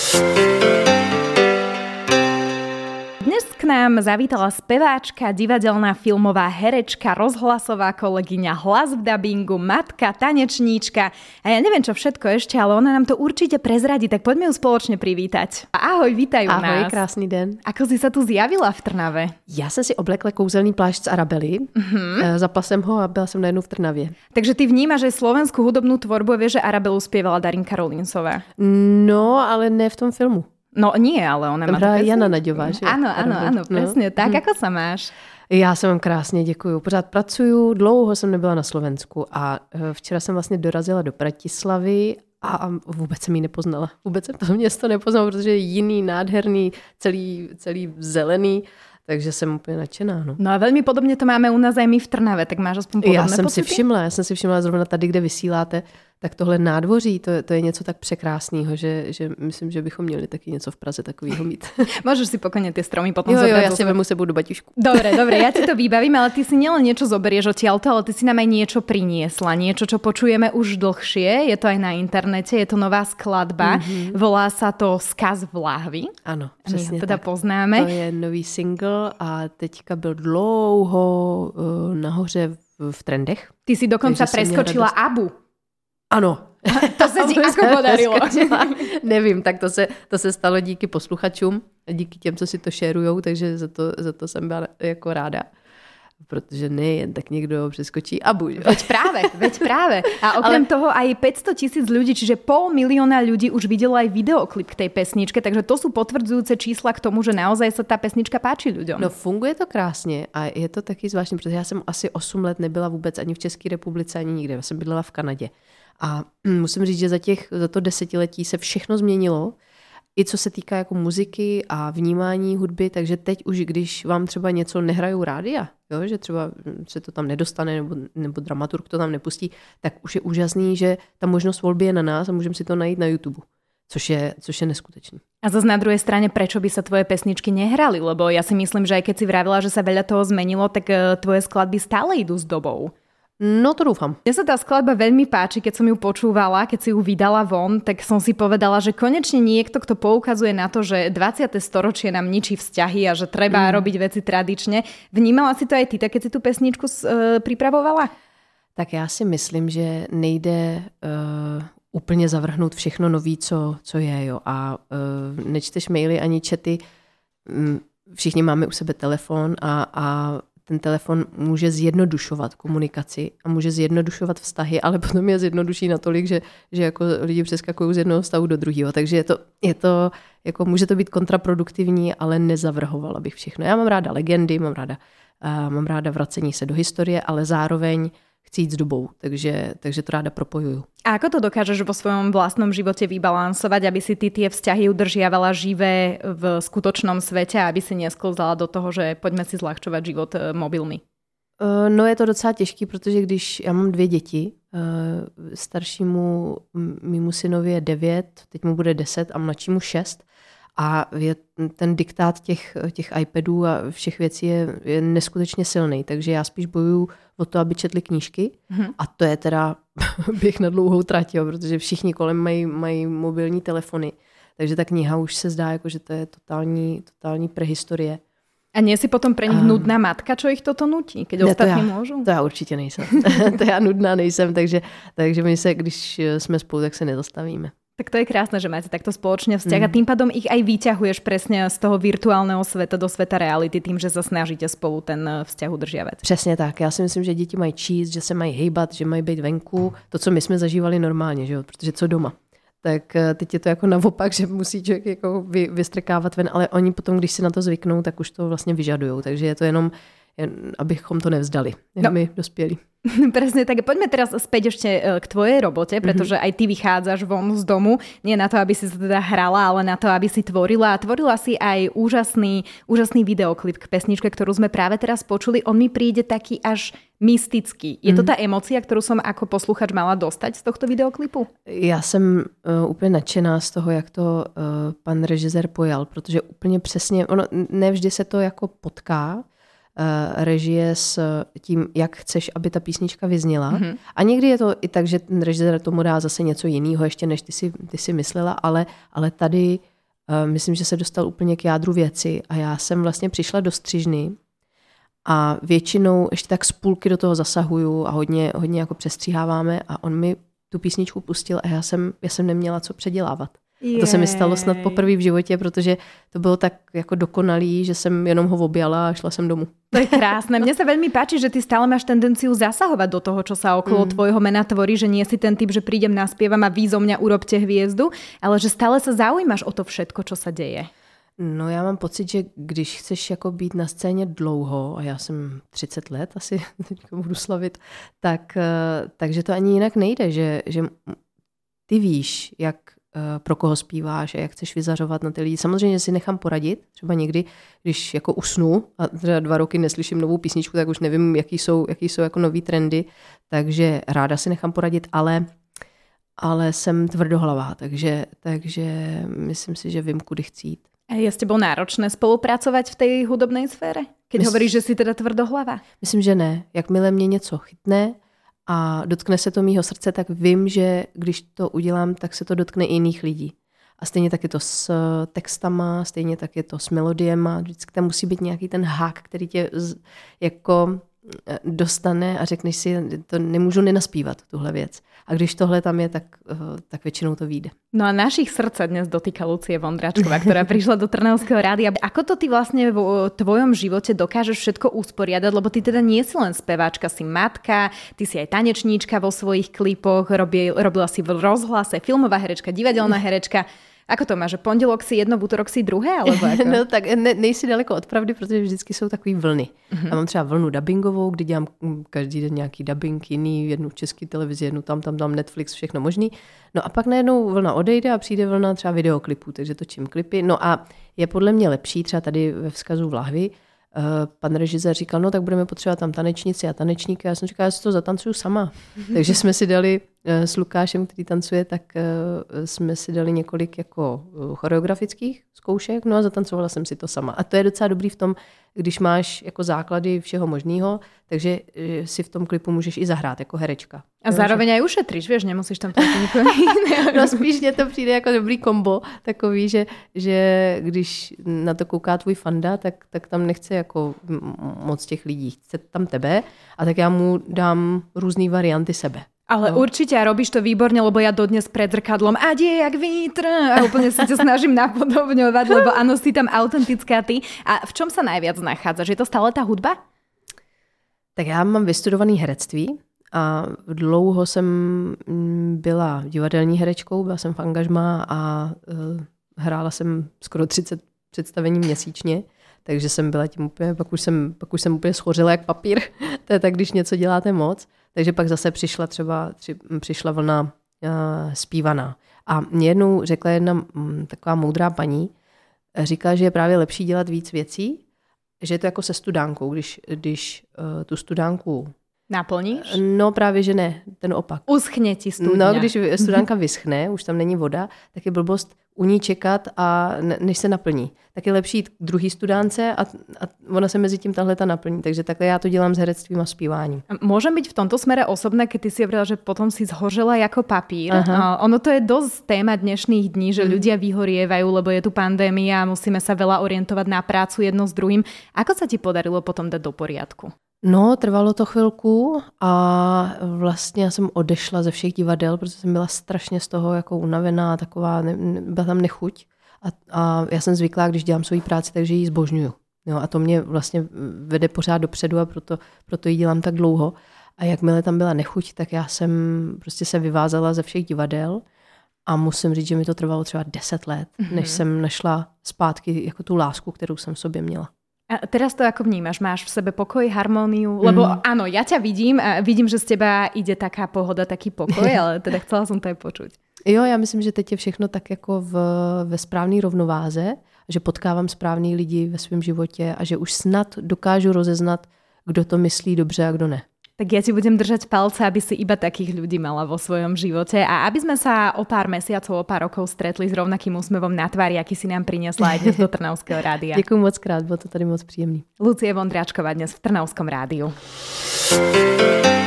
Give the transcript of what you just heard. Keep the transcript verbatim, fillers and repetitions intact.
Dnes k nám zavítala speváčka, divadelná, filmová herečka, rozhlasová kolegyňa, hlas v dabingu, matka, tanečníčka a ja neviem čo všetko ešte, ale ona nám to určite prezradí, tak poďme ju spoločne privítať. Ahoj, vítaj u nás. Ahoj, krásný den. Ako si sa tu zjavila v Trnave? Já jsem si oblekla kouzelný plášť z Arabely, mm-hmm. zapla jsem ho a byla jsem najednou v Trnavě. Takže ty vnímaš, že slovenskú hudobnú tvorbu, vieš, že Arabelu spievala Darinka Rolinsová. No, ale ne v tom filmu. No nie, ale ona tam má to Jana Naďová, že? Áno, áno, áno, presne. No. Tak, ako sa máš? Já se vám krásně děkuju. Pořád pracuju, dlouho jsem nebyla na Slovensku a včera jsem vlastně dorazila do Bratislavy a vůbec jsem ji nepoznala. Vůbec jsem to město nepoznala, protože je jiný, nádherný, celý, celý zelený. Takže jsem úplně nadšená. No. no a veľmi podobně to máme u nás aj my v Trnave, tak máš aspoň podobné Já jsem pocity? si všimla, já jsem si všimla zrovna tady, kde vysíláte, tak tohle nádvoří, to, to je něco tak překrásného, že, že myslím, že bychom měli taky něco v Praze takového mít. Môžeš si pokojne tie stromy potom jo, zobrať. Jo, ja si vemu sebou do baťušku. Dobre, dobre, ja ti to vybavím, ale ty si nielen niečo zoberieš odtiaľto, ale ty si nám aj niečo priniesla, niečo, čo počujeme už dlhšie, je to aj na internete, je to nová skladba, mm-hmm. volá sa to Skaz v láhvi. Ano, My přesně ho teda tak. poznáme. To je nový single a teďka byl dlouho uh, nahoře v, v trendech. Ty si dokonca preskočila Abu. Ano. To se ti ako podarilo? Nevím, tak to se, to se stalo díky posluchačům, díky těm, co si to šerujou, takže za to, za to jsem byla jako ráda. Protože ne jen tak někdo přeskočí Abu. Že? Veď práve, veď práve. A okrem Ale... toho aj päťsto tisíc ľudí, čiže pol milióna ľudí už videlo aj videoklip k tej pesničke, takže to sú potvrdzujúce čísla k tomu, že naozaj sa tá pesnička páči ľuďom. No funguje to krásně a je to taky zvláštní, protože já jsem asi osm let nebyla vůbec ani v České republice, ani nikde. Já jsem bydlela v Kanadě. A musím říct, že za, těch, za to desetiletí se všechno změnilo, i co se týká jako muziky a vnímání hudby, takže teď už, když vám třeba něco nehrajou rádia, jo, že třeba se to tam nedostane nebo, nebo dramaturg to tam nepustí, tak už je úžasný, že ta možnost volby je na nás a můžeme si to najít na YouTube. Což je, což je neskutečný. A zase na druhej strane, prečo by sa tvoje pesničky nehrali? Lebo ja si myslím, že aj keď si vravila, že sa veľa toho zmenilo, tak tvoje skladby stále idú s dobou. No to dúfam. Mne sa tá skladba veľmi páči, keď som ju počúvala, keď si ju vydala von, tak som si povedala, že konečne niekto, kto poukazuje na to, že dvadsiate storočie nám ničí vzťahy a že treba mm. robiť veci tradične. Vnímala si to aj ty, tak keď si tú pesničku uh, pripravovala? Tak já si myslím, že nejde uh, úplně zavrhnout všechno nový, co, co je. Jo. A uh, nečteš maily ani čety. Um, všichni máme u sebe telefon a, a ten telefon může zjednodušovat komunikaci a může zjednodušovat vztahy, ale potom je zjednoduší natolik, že, že jako lidi přeskakují z jednoho stavu do druhého. Takže je to, je to, jako může to být kontraproduktivní, ale nezavrhovala bych všechno. Já mám ráda legendy, mám ráda, uh, mám ráda vracení se do historie, ale zároveň chci jít s dobou, takže, takže to ráda propojuju. A ako to dokážeš vo svojom vlastnom živote vybalansovať, aby si ty tie vzťahy udržiavala živé v skutočnom svete a aby si nesklzala do toho, že poďme si zľahčovať život mobilmi? No je to docela těžký, protože když já mám dvě děti, staršímu mému synovi je devět, teď mu bude deset a mladšímu šest, a je, ten diktát těch, těch iPadů a všech věcí je, je neskutečně silný, takže já spíš bojuju o to, aby četli knížky hmm. a to je teda běh na dlouhou trať, jo, protože všichni kolem mají, mají mobilní telefony, takže ta kniha už se zdá, jako, že to je totální, totální prehistorie. A nie si potom pre nich um, nudná matka, čo ich toto nutí, keď ne, ostatní to já, môžu? To já určitě nejsem. To já nudná nejsem, takže, takže my se, když jsme spolu, tak se nezastavíme. Tak to je krásne, že máte takto spoločne vzťah mm. a tým pádom ich aj vyťahuješ presne z toho virtuálneho sveta do sveta reality tým, že sa snažíte spolu ten vzťah udržiavať. Přesně tak. Já si myslím, že děti mají číst, že se mají hejbat, že mají být venku. To, co my jsme zažívali normálně, že jo? Protože co doma. Tak teď je to jako naopak, že musí člověk jako vy, vystrkávat ven, ale oni potom, když si na to zvyknou, tak už to vlastně vyžadujou. Takže je to jenom, jen, abychom to nevzdali. No. My dospělí. Presne tak. Poďme teraz späť ešte k tvojej robote, pretože aj ty vychádzaš von z domu, nie na to, aby si sa teda hrala, ale na to, aby si tvorila. A tvorila si aj úžasný, úžasný videoklip k pesničke, ktorú sme práve teraz počuli. On mi príde taký až mystický. Je to tá emócia, ktorú som ako posluchač mala dostať z tohto videoklipu? Já jsem uh, úplně nadšená z toho, jak to uh, pan režisér pojal, protože úplně přesně, ono nevždy se to jako potká, režie s tím, jak chceš, aby ta písnička vyzněla. Mm-hmm. A někdy je to i tak, že ten režisér tomu dá zase něco jiného, ještě než ty si, ty si myslela, ale, ale tady myslím, že se dostal úplně k jádru věci a já jsem vlastně přišla do střižny a většinou ještě tak z půlky do toho zasahuju a hodně, hodně jako přestříháváme a on mi tu písničku pustil a já jsem, já jsem neměla co předělávat. A to se mi stalo snad poprvé v životě, protože to bylo tak jako dokonalý, že jsem jenom ho objala a šla jsem domů. To je krásne. Mne sa veľmi páči, že ty stále máš tendenciu zasahovať do toho, čo sa okolo mm. tvojho mena tvorí, že nie si ten typ, že prídem, naspievam a vy zo mňa urobte hviezdu, ale že stále sa zaujímaš o to všetko, čo sa deje. No já mám pocit, že když chceš jako být na scéně dlouho, a já jsem třicet let asi budu slavit, tak, takže to ani jinak nejde, že, že ty víš, jak pro koho zpíváš a jak chceš vyzařovat na ty lidi. Samozřejmě si nechám poradit, třeba někdy, když jako usnu a třeba dva roky neslyším novou písničku, tak už nevím, jaký jsou, jaký jsou jako nový trendy, takže ráda si nechám poradit, ale, ale jsem tvrdohlavá, takže, takže myslím si, že vím, kudy chci jít. A je s tebou náročné spolupracovať v tej hudobnej sfére? Keď Mysl... hovoríš, že si teda tvrdohlava? Myslím, že ne. Jakmile mě něco chytne a dotkne se to mýho srdce, tak vím, že když to udělám, tak se to dotkne i jiných lidí. A stejně tak je to s textama, stejně tak je to s melodiema. Vždycky tam musí být nějaký ten hák, který tě jako dostane a řekneš si, to nemůžu nenaspívat, tuhle věc. A když tohle tam je, tak, tak většinou to vyjde. No a našich srdc dnes dotýka Lucie Vondráčková, ktorá prišla do Trnavského rádia. Ako to ty vlastne v tvojom živote dokážeš všetko usporiadať? Lebo ty teda nie si len speváčka, si matka, ty si aj tanečníčka vo svojich klipoch, robil, robila si v rozhlase, filmová herečka, divadelná herečka. Ako to máš, že pondělok si jedno, v útorok si druhé? Alebo ako? No tak ne, nejsi daleko od pravdy, protože vždycky jsou takový vlny. Uh-huh. Já mám třeba vlnu dubbingovou, kdy dělám každý den nějaký dubbing jiný, jednu v české televizi, jednu tam, tam, tam, Netflix, všechno možný. No a pak najednou vlna odejde a přijde vlna třeba videoklipů, takže točím klipy. No a je podle mě lepší, třeba tady ve Vzkazu v lahvi, pan režisér říkal, no tak budeme potřebovat tam tanečnici a tanečníky. Já jsem říkala, já si to zatancuju sama. Takže jsme si dali s Lukášem, který tancuje, tak jsme si dali několik jako choreografických zkoušek, no a zatancovala jsem si to sama. A to je docela dobrý v tom, když máš jako základy všeho možného, takže si v tom klipu můžeš i zahrát jako herečka. A zároveň aj ušetříš, vieš, nemusíš tam taky nikoho jiného. No spíš mně to přijde jako dobrý kombo, takový, že, že když na to kouká tvůj fanda, tak, tak tam nechce jako moc těch lidí, chce tam tebe a tak já mu dám různé varianty sebe. Ale no. Určite a robíš to výborne, lebo ja dodnes pred zrkadlom a die jak vítr a úplne sa ťa snažím napodobňovať, lebo áno, si tam autentická ty. A v čom sa najviac nachádzaš? Je to stále tá hudba? Tak já mám vystudovaný herectví a dlouho jsem byla divadelní herečkou, byla jsem v angažmá a uh, hrála jsem skoro třicet představení měsíčně. Takže jsem byla tím úplně, pak už jsem, pak už jsem úplně schořila jak papír. To je tak, když něco děláte moc. Takže pak zase přišla třeba, tři, přišla vlna uh, zpívaná. A mě jednou řekla jedna m, taková moudrá paní, říká, že je právě lepší dělat víc věcí, že je to jako se studánkou, když, když uh, tu studánku naplníš? No právě, že ne, ten opak. Uschne ti studňa. No, když studánka vyschne, už tam není voda, tak je blbost u ní čekat a než se naplní. Tak je lepší jít k druhý studánce a, a ona se mezi tím tahleta naplní. Takže takhle já to dělám s herectvím a zpíváním. Môžem byť v tomto smere osobné, keď ty si hovorila, že potom si zhořela jako papír. Aha. Ono to je dosť téma dnešných dní, že mm. ľudia vyhorievajú, lebo je tu pandémia a musíme sa veľa orientovať na prácu jedno s druhým. Ako sa ti podarilo potom dať do poriadku? No, trvalo to chvilku a vlastně já jsem odešla ze všech divadel, protože jsem byla strašně z toho jako unavená, taková, ne, ne, byla tam nechuť. A, a já jsem zvyklá, když dělám svoji práci, takže ji zbožňuju. Jo, a to mě vlastně vede pořád dopředu a proto, proto ji dělám tak dlouho. A jakmile tam byla nechuť, tak já jsem prostě se vyvázala ze všech divadel a musím říct, že mi to trvalo třeba deset let, mm-hmm. než jsem našla zpátky jako tu lásku, kterou jsem v sobě měla. A teraz to ako vnímaš? Máš v sebe pokoj, harmóniu? Lebo mm. áno, ja ťa vidím a vidím, že z teba ide taká pohoda, taký pokoj, ale teda chcela som to aj počuť. Jo, já myslím, že teď je všechno tak jako v, ve správné rovnováze, že potkávám správný lidi ve svém životě a že už snad dokážu rozeznat, kdo to myslí dobře a kdo ne. Tak ja ti budem držať palce, aby si iba takých ľudí mala vo svojom živote a aby sme sa o pár mesiacov, o pár rokov stretli s rovnakým úsmevom na tvári, aký si nám priniesla aj dnes do Trnavského rádia. Děkuji moc krát, bylo to tady moc příjemný. Lucie Vondráčková dnes v Trnavskom rádiu.